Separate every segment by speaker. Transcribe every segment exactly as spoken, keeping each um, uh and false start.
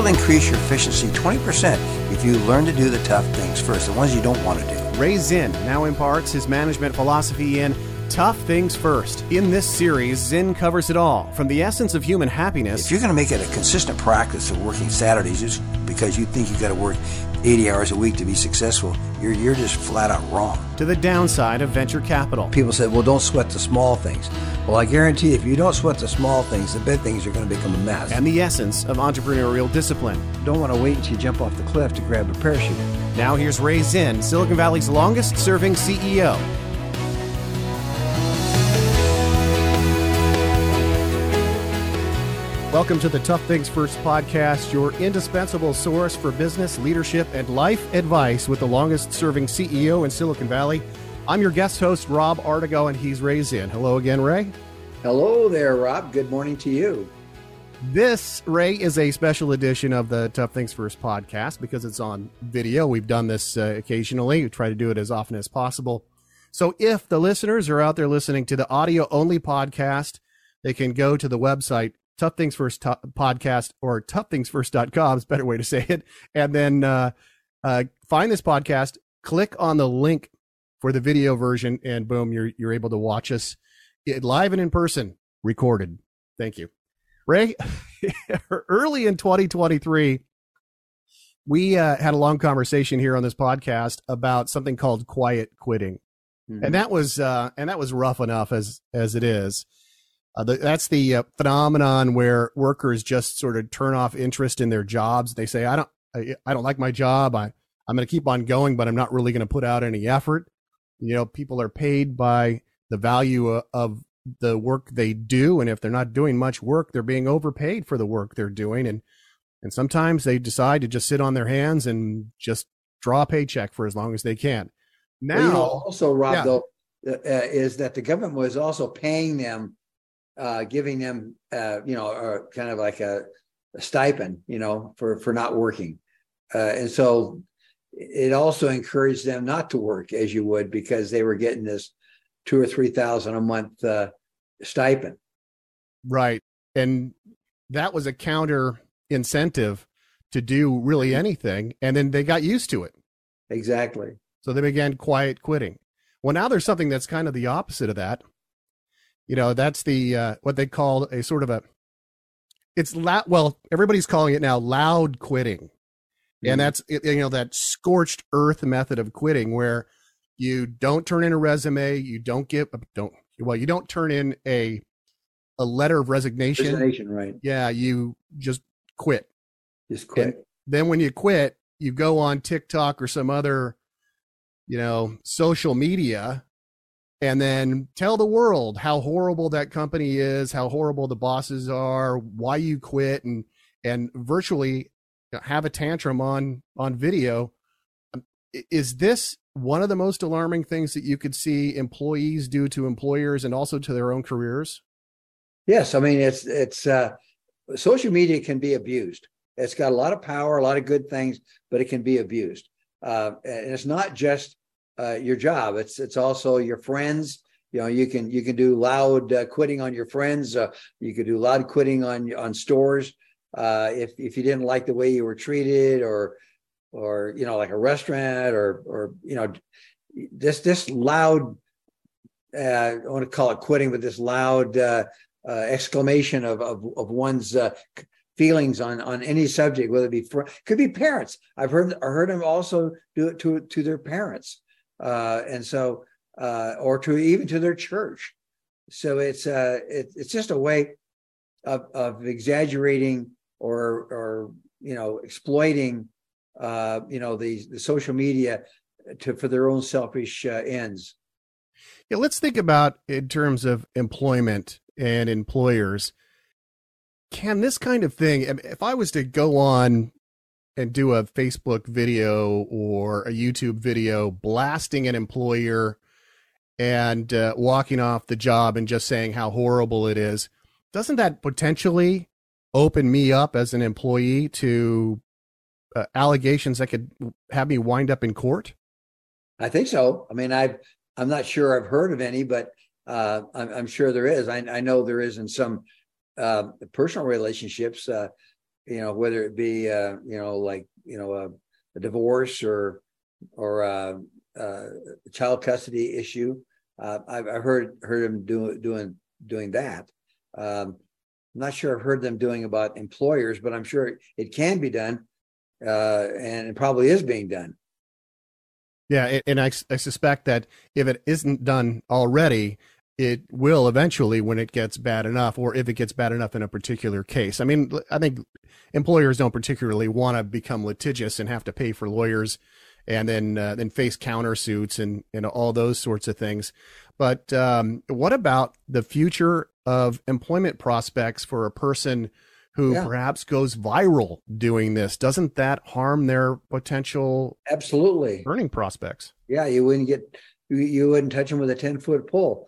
Speaker 1: will increase your efficiency twenty percent if you learn to do the tough things first, the ones you don't want to do.
Speaker 2: Ray Zinn now imparts his management philosophy in Tough Things First. In this series, Zinn covers it all, from the essence of human happiness.
Speaker 1: If you're going to make it a consistent practice of working Saturdays just because you think you've got to work eighty hours a week to be successful, you're, you're just flat out wrong.
Speaker 2: To the downside of venture capital.
Speaker 1: People said, well, don't sweat the small things. Well, I guarantee you, if you don't sweat the small things, the big things are going to become a mess.
Speaker 2: And the essence of entrepreneurial discipline.
Speaker 1: Don't want to wait until you jump off the cliff to grab a parachute.
Speaker 2: Now here's Ray Zinn, Silicon Valley's longest-serving C E O. Welcome to the Tough Things First podcast, your indispensable source for business, leadership, and life advice with the longest-serving C E O in Silicon Valley. I'm your guest host, Rob Artigo, and he's Ray Zinn. Hello again, Ray.
Speaker 3: Hello there, Rob. Good morning to you.
Speaker 2: This, Ray, is a special edition of the Tough Things First podcast because it's on video. We've done this uh, occasionally. We try to do it as often as possible. So if the listeners are out there listening to the audio-only podcast, they can go to the website, Tough Things First to- podcast, or tough things first dot com is a better way to say it, and then uh, uh, find this podcast, click on the link for the video version, and boom, you're you're able to watch us live and in person, recorded. Thank you. Ray, early in twenty twenty-three, we uh, had a long conversation here on this podcast about something called quiet quitting. Mm-hmm. And that was uh, and that was rough enough as as it is. Uh, the, that's the uh, phenomenon where workers just sort of turn off interest in their jobs. They say, I don't I, I don't like my job. I, I'm going to keep on going, but I'm not really going to put out any effort. You know, people are paid by the value of, of the work they do. And if they're not doing much work, they're being overpaid for the work they're doing. And, and sometimes they decide to just sit on their hands and just draw a paycheck for as long as they can. Now,
Speaker 3: well, you know, also, Rob,
Speaker 2: yeah.
Speaker 3: though, uh, is that the government was also paying them, uh, giving them, uh, you know, uh, kind of like a, a stipend, you know, for, for not working. Uh, and so it also encouraged them not to work as you would, because they were getting this two or three thousand a month uh, stipend.
Speaker 2: Right. And that was a counter incentive to do really anything. And then they got used to it.
Speaker 3: Exactly.
Speaker 2: So they began quiet quitting. Well, now there's something that's kind of the opposite of that. You know, that's the, uh, what they call a sort of a, it's loud. Well, everybody's calling it now loud quitting. Mm-hmm. And that's, you know, that scorched earth method of quitting where you don't turn in a resume, you don't give, don't, well, you don't turn in a, a letter of resignation.
Speaker 3: Resignation, right.
Speaker 2: Yeah. You just quit.
Speaker 3: Just quit.
Speaker 2: And then when you quit, you go on TikTok or some other, you know, social media, and then tell the world how horrible that company is, how horrible the bosses are, why you quit, and, and virtually have a tantrum on, on video. Is this one of the most alarming things that you could see employees do to employers and also to their own careers?
Speaker 3: Yes. I mean, it's, it's, uh, social media can be abused. It's got a lot of power, a lot of good things, but it can be abused. Uh, and it's not just uh, your job. It's, it's also your friends. You know, you can, you can do loud uh, quitting on your friends. Uh, you could do loud quitting on, on stores. Uh, if, if you didn't like the way you were treated, or, or, you know, like a restaurant, or, or, you know, this, this loud, uh, I want to call it quitting, but this loud uh, uh, exclamation of, of, of one's uh, feelings on, on any subject, whether it be, fr- could be parents. I've heard, I heard them also do it to, to their parents. Uh, and so, uh, or to even to their church. So it's, uh, it, it's just a way of, of exaggerating or, or, you know, exploiting, uh, you know, the, the social media to, for their own selfish uh, ends.
Speaker 2: Yeah. Let's think about in terms of employment and employers. Can this kind of thing, if I was to go on and do a Facebook video or a YouTube video blasting an employer and uh, walking off the job and just saying how horrible it is, doesn't that potentially open me up as an employee to uh, allegations that could have me wind up in court?
Speaker 3: I think so. I mean, I've, I'm not sure I've heard of any, but uh, I'm, I'm sure there is. I, I know there is in some uh, personal relationships. Uh, you know, whether it be, uh, you know, like, you know, a, a divorce or, or a, a child custody issue. Uh, I've, I've heard, heard them do, doing, doing that. Um, I'm not sure I've heard them doing about employers, but I'm sure it can be done. Uh, and it probably is being done.
Speaker 2: Yeah. And I, I suspect that if it isn't done already, it will eventually when it gets bad enough, or if it gets bad enough in a particular case. I mean, I think employers don't particularly want to become litigious and have to pay for lawyers and then uh, then face countersuits and, and all those sorts of things. But um, what about the future of employment prospects for a person who yeah. perhaps goes viral doing this? Doesn't that harm their potential
Speaker 3: absolutely
Speaker 2: earning prospects?
Speaker 3: Yeah, you wouldn't get you, you wouldn't touch them with a ten foot pole.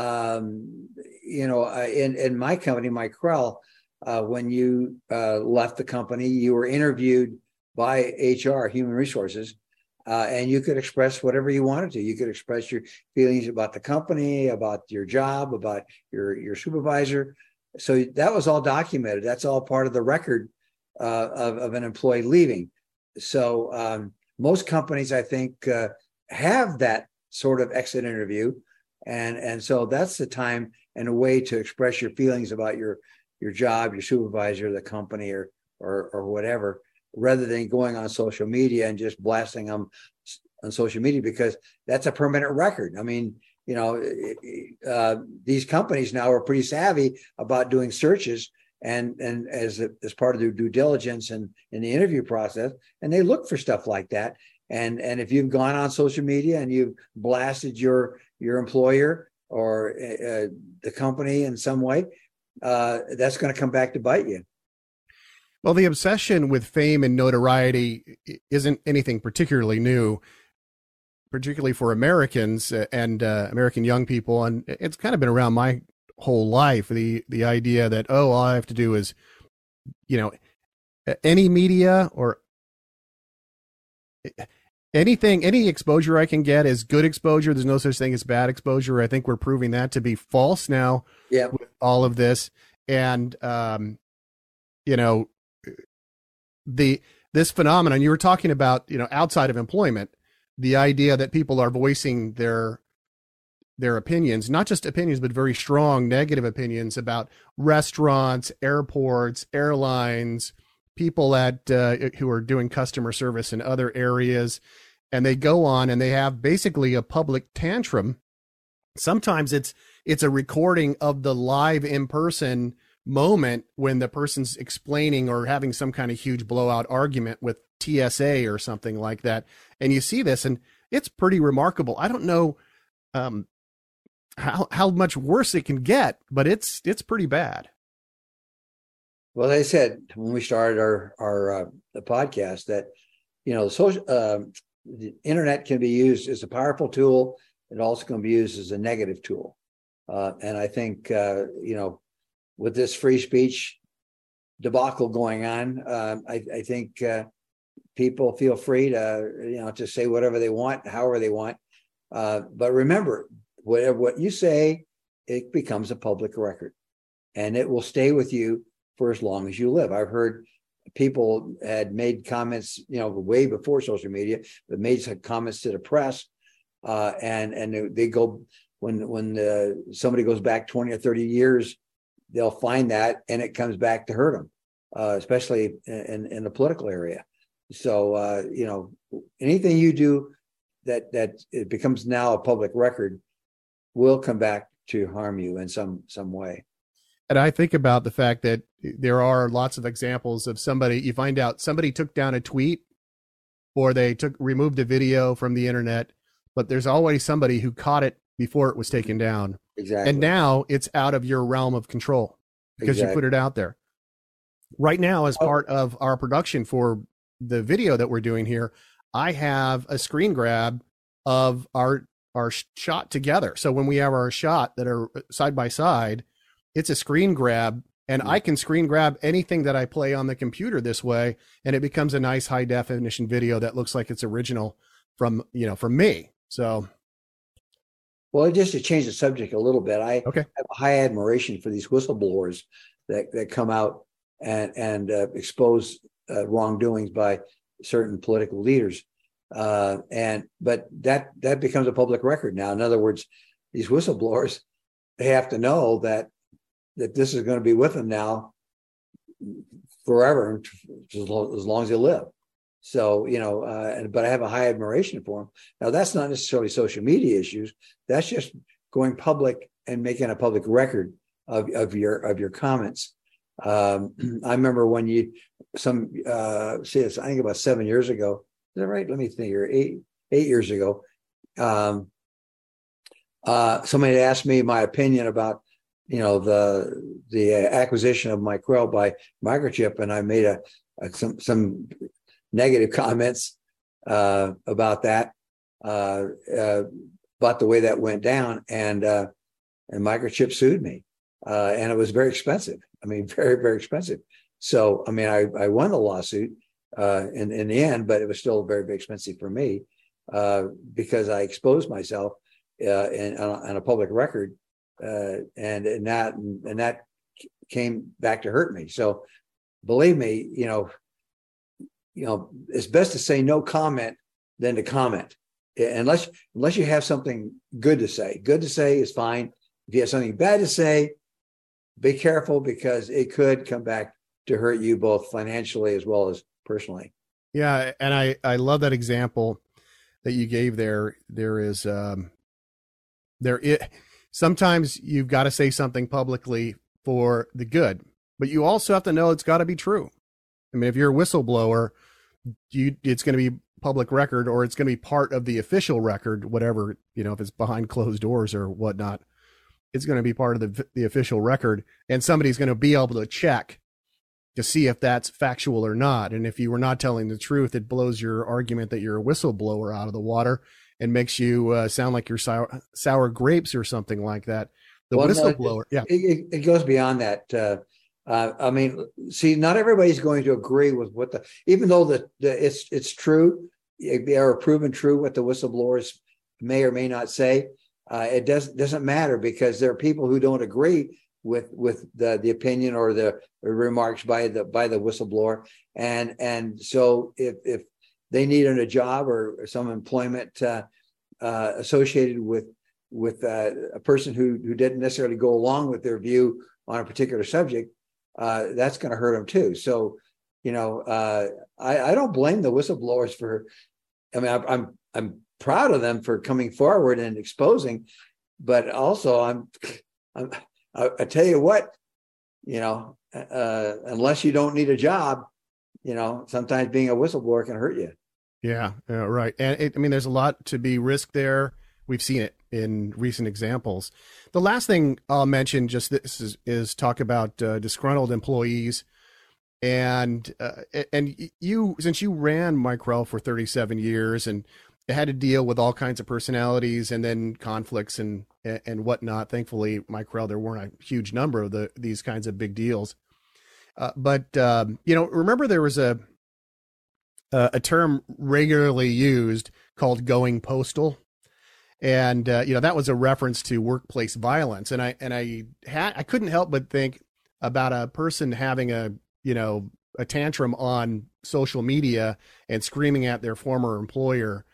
Speaker 3: Um, you know, in, in my company, Mike Krell, uh, when you uh, left the company, you were interviewed by H R, Human Resources, uh, and you could express whatever you wanted to. You could express your feelings about the company, about your job, about your, your supervisor. So that was all documented. That's all part of the record uh, of, of an employee leaving. So um, most companies, I think, uh, have that sort of exit interview. And and so that's the time and a way to express your feelings about your your job, your supervisor, the company, or or or whatever, rather than going on social media and just blasting them on social media, because that's a permanent record. I mean, you know, uh, these companies now are pretty savvy about doing searches and and as a, as part of their due diligence and in the interview process, and they look for stuff like that. And and if you've gone on social media and you've blasted your your employer or uh, the company in some way, uh, that's going to come back to bite you.
Speaker 2: Well, the obsession with fame and notoriety isn't anything particularly new, particularly for Americans and uh, American young people. And it's kind of been around my whole life. The, the idea that, oh, all I have to do is, you know, any media or anything, any exposure I can get is good exposure. There's no such thing as bad exposure. I think we're proving that to be false now
Speaker 3: yep.
Speaker 2: with all of this. And, um, you know, the, this phenomenon you were talking about, you know, outside of employment, the idea that people are voicing their, their opinions, not just opinions, but very strong negative opinions about restaurants, airports, airlines, people at, uh, who are doing customer service in other areas. And they go on and they have basically a public tantrum. Sometimes it's, it's a recording of the live in-person moment when the person's explaining or having some kind of huge blowout argument with T S A or something like that. And you see this and it's pretty remarkable. I don't know, um, how, how much worse it can get, but it's, it's pretty bad.
Speaker 3: Well, they said when we started our, our, uh, the podcast that, you know, social, uh, the internet can be used as a powerful tool. It also can be used as a negative tool. Uh, and I think, uh, you know, with this free speech debacle going on, uh, I, I think uh, people feel free to, you know, to say whatever they want, however they want. Uh, but remember, whatever what you say, it becomes a public record, and it will stay with you for as long as you live. I've heard people had made comments, you know, way before social media, but made some comments to the press, uh, and and they go when when uh, somebody goes back twenty or thirty years, they'll find that, and it comes back to hurt them, uh, especially in in the political area. So uh, you know, anything you do that that it becomes now a public record will come back to harm you in some some way.
Speaker 2: And I think about the fact that there are lots of examples of somebody, you find out somebody took down a tweet or they took removed a video from the internet, but there's always somebody who caught it before it was taken down.
Speaker 3: Exactly.
Speaker 2: And now it's out of your realm of control because exactly. you put it out there. Right now, as part of our production for the video that we're doing here, I have a screen grab of our our shot together. So when we have our shot that are side by side, it's a screen grab, and I can screen grab anything that I play on the computer this way, and it becomes a nice high definition video that looks like it's original from, you know, from me. So,
Speaker 3: well, just to change the subject a little bit, I
Speaker 2: okay.
Speaker 3: have a high admiration for these whistleblowers that, that come out and and uh, expose uh, wrongdoings by certain political leaders. Uh, and but that that becomes a public record now. In other words, these whistleblowers, they have to know that that this is going to be with them now forever, as long, as long as they live. So, you know, uh, and, but I have a high admiration for them. Now, that's not necessarily social media issues. That's just going public and making a public record of, of your of your comments. Um, I remember when you, some, uh, see, it's, I think about seven years ago. Is that right? Let me think here. Eight, eight years ago, um, uh, somebody had asked me my opinion about, you know, the the acquisition of Micrel by Microchip, and I made a, a some some negative comments uh, about that, uh, uh, about the way that went down, and uh, and Microchip sued me, uh, and it was very expensive. I mean, very very expensive. So, I mean, I I won the lawsuit uh, in in the end, but it was still very very expensive for me uh, because I exposed myself uh, in on a, on a public record. Uh, and and that and that came back to hurt me. So, believe me, you know, you know, it's best to say no comment than to comment, unless unless you have something good to say. Good to say is fine. If you have something bad to say, be careful, because it could come back to hurt you both financially as well as personally.
Speaker 2: Yeah, and I I love that example that you gave there. There is um, there it. Sometimes you've got to say something publicly for the good, but you also have to know it's got to be true. I mean, if you're a whistleblower, you, it's going to be public record, or it's going to be part of the official record, whatever, you know, if it's behind closed doors or whatnot, it's going to be part of the, the official record, and somebody's going to be able to check to see if that's factual or not. And if you were not telling the truth, it blows your argument that you're a whistleblower out of the water and makes you uh, sound like you're sour, sour grapes or something like that. The well, whistleblower,
Speaker 3: no, it, yeah. It, it goes beyond that. Uh, uh, I mean, see, not everybody's going to agree with what the, even though the, the it's it's true, or proven true what the whistleblowers may or may not say. Uh, it doesn't doesn't matter, because there are people who don't agree with with the the opinion or the remarks by the by the whistleblower, and and so if if they need a job or some employment uh, uh, associated with with uh, a person who who didn't necessarily go along with their view on a particular subject, uh, that's going to hurt them too. So, you know, uh, I, I don't blame the whistleblowers for. I mean, I, I'm I'm proud of them for coming forward and exposing, but also I'm, I'm I, I tell you what, you know, uh, unless you don't need a job, you know, sometimes being a whistleblower can hurt you.
Speaker 2: Yeah, yeah, right. And it, I mean, there's a lot to be risked there. We've seen it in recent examples. The last thing I'll mention, just this is, is talk about uh, disgruntled employees. And uh, and you, since you ran Micrel for thirty-seven years and had to deal with all kinds of personalities and then conflicts and and whatnot. Thankfully, Micrel, there weren't a huge number of the these kinds of big deals. Uh, but um, you know, remember there was a uh, a term regularly used called going postal. And, uh, you know, that was a reference to workplace violence. And I, and I had, I couldn't help but think about a person having a, you know, a tantrum on social media and screaming at their former employer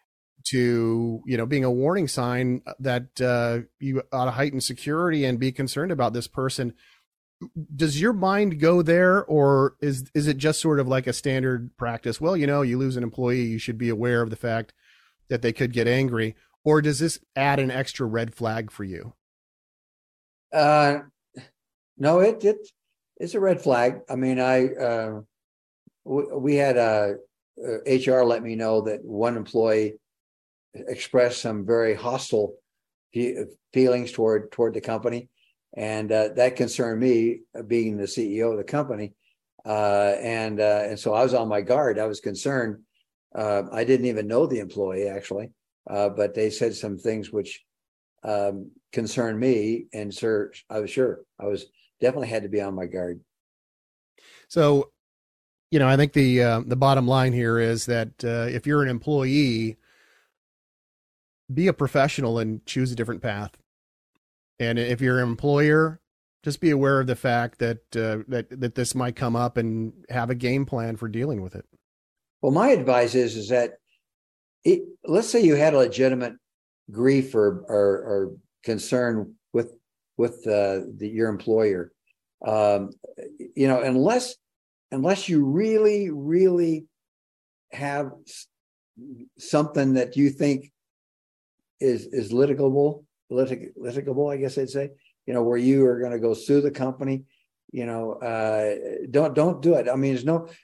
Speaker 2: to, you know, being a warning sign that uh, you ought to heighten security and be concerned about this person. Does your mind go there, or is is it just sort of like a standard practice? Well, you know, you lose an employee, you should be aware of the fact that they could get angry. Or does this add an extra red flag for you?
Speaker 3: Uh, no, it, it it's a red flag. I mean, I uh, we, we had a, a H R let me know that one employee expressed some very hostile feelings toward toward the company, and uh, that concerned me, being the C E O of the company, uh, and uh, and so I was on my guard. I was concerned. Uh, I didn't even know the employee actually. Uh, but they said some things which um, concerned me, and sir, I was sure I was definitely had to be on my guard.
Speaker 2: So, you know, I think the uh, the bottom line here is that uh, if you're an employee, be a professional and choose a different path. And if you're an employer, Just be aware of the fact that uh, that that this might come up and have a game plan for dealing with it.
Speaker 3: Well, my advice is is that it, let's say you had a legitimate grief or or, or concern with with uh, the, your employer. Um, you know, unless unless you really really have something that you think is is litigable, litig, litigable, I guess I'd say. You know, where you are going to go sue the company. You know, uh, don't don't do it. I mean, there's no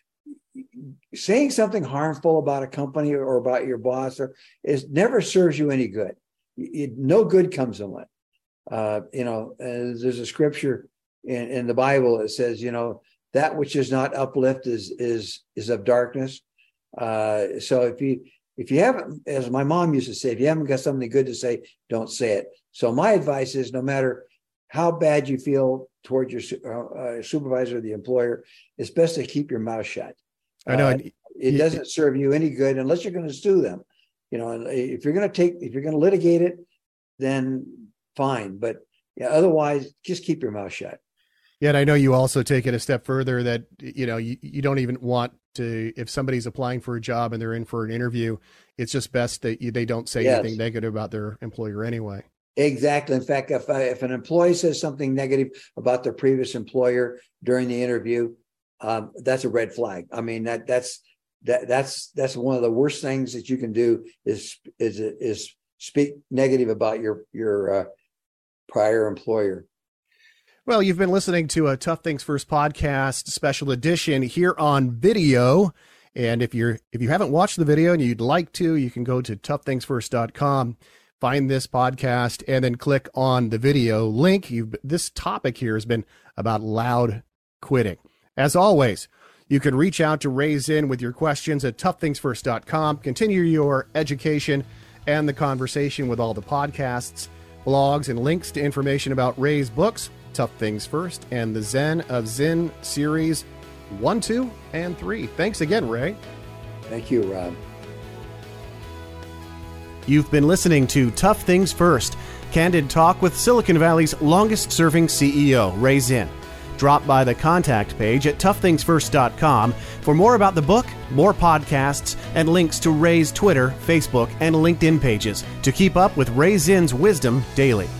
Speaker 3: saying something harmful about a company or about your boss, or is never serves you any good. It, no good comes from it. Uh, you know, uh, there's a scripture in, in the Bible that says, you know, that which is not uplift is is is of darkness. Uh, so if you if you haven't, as my mom used to say, if you haven't got something good to say, don't say it. So my advice is, no matter how bad you feel toward your uh, supervisor or the employer, it's best to keep your mouth shut.
Speaker 2: I know
Speaker 3: uh, it doesn't serve you any good unless you're going to sue them. You know, and if you're going to take, if you're going to litigate it, then fine. But yeah, otherwise, just keep your mouth shut.
Speaker 2: Yeah, and I know you also take it a step further that, you know, you, you don't even want to, if somebody's applying for a job and they're in for an interview, it's just best that you, they don't say yes. anything negative about their employer anyway.
Speaker 3: Exactly. In fact, if I, if an employee says something negative about their previous employer during the interview, um, that's a red flag. I mean, that that's that that's that's one of the worst things that you can do is is is speak negative about your your uh, prior employer.
Speaker 2: Well, you've been listening to a Tough Things First podcast special edition here on video. And if you're if you haven't watched the video and you'd like to, you can go to tough things first dot com. Find this podcast and then click on the video link. You've, this topic here has been about loud quitting. As always, you can reach out to Ray Zinn with your questions at tough things first dot com. Continue your education and the conversation with all the podcasts, blogs, and links to information about Ray's books, Tough Things First, and the Zen of Zinn series one, two, and three. Thanks again, Ray.
Speaker 3: Thank you, Rob.
Speaker 2: You've been listening to Tough Things First, candid talk with Silicon Valley's longest-serving C E O, Ray Zinn. Drop by the contact page at tough things first dot com for more about the book, more podcasts, and links to Ray's Twitter, Facebook, and LinkedIn pages to keep up with Ray Zinn's wisdom daily.